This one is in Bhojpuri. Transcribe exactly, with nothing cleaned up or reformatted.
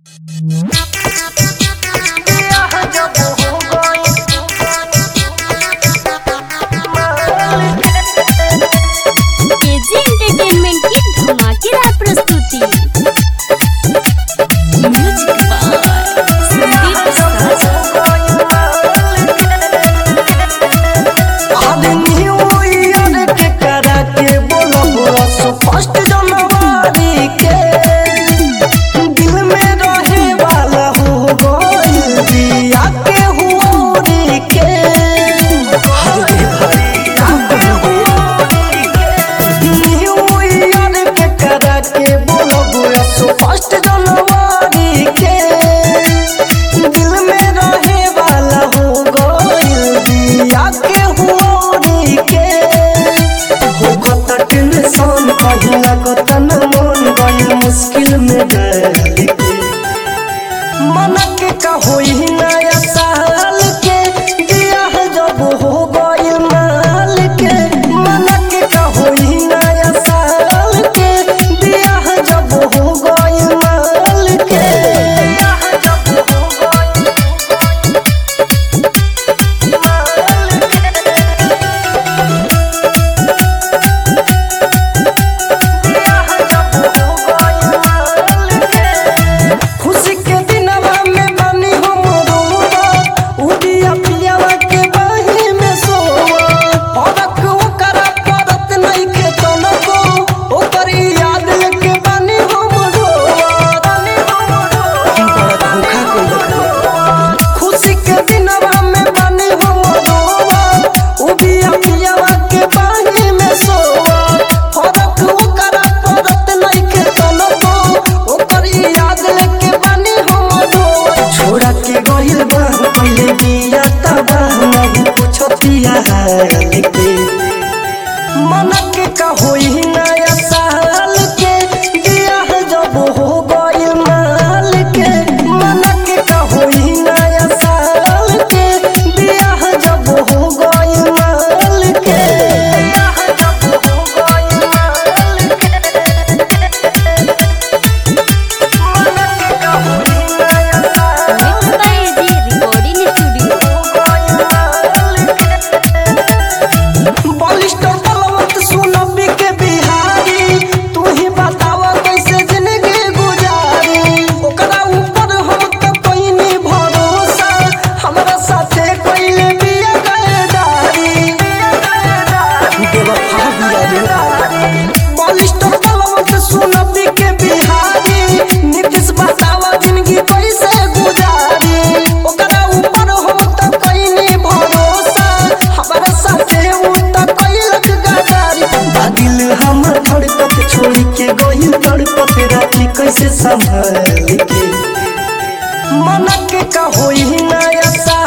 केजी एंटरटेनमेंट की धमाकेदार प्रस्तुति। म्यूजिक बाय संदीप साजा। आज न्यू ईयर के करा के बोलो बोलो सो फर्स्ट जनवरी के दिल में रहे वाला हो गइल दिया के हुओरी के हरे हरे न्यू ईयर के करा के बोलो बोलो सो फर्स्ट जनवरी के दिल में रहे वाला हो गइल दिया के हुओरी के हो कत टेंशन पहिला कतन मन गइल मुश्किल में डाल के मन के का होई नया साल के बियाह जब हो गइल माल के मन के का होई नया साल के बियाह जब हो गइल माल के बियाह जब हो गइल खुशी के दिनवा में बनी हम रोवा उदिया पियावा के बाही में सोवा फरक ओकरा परत नहीं के तनको ओकर याद लेके बनी हम रोवा बनी हम रोवा धोखा कोई खुशी के दिनवा में बनी हम रोवा उदिया पियावा के बाही में सोवा फरक ओकरा परत नहीं के तनको ओकर याद लेके बनी हम रोवा छोड़ा के गइल बा पहिले बिया तबाह नहीं कुछ पिया हाल के मन के का होई नया साल के बियाह जब हो गइल माल के मन के का होई नया साल के बियाह जब हो गइल माल के बियाह जब हो गइल माल के मन के का होई नया साल mix by AG recording studio. बलिष्ठ बलवंत सुनबी के बिहारी तू ही बतावा कैसे जिंदगी गुजारी ओकरा ऊपर हम तो कइनी भरोसा हमरा साथे कइले बिया गएदारी बेवफा बिया रे बलिष्ठ बलवंत सुनबी के बिहारी नीतीश बतावा जिंदगी कैसे गुजारी ओकरा ऊपर हम तो कइनी भरोसा हमरा साथे उ तो कइलक गदारी दिल हमर धड़कत छोड़ी के गइल तड़पत राखी कैसे संभाल के मन के का होई नया सा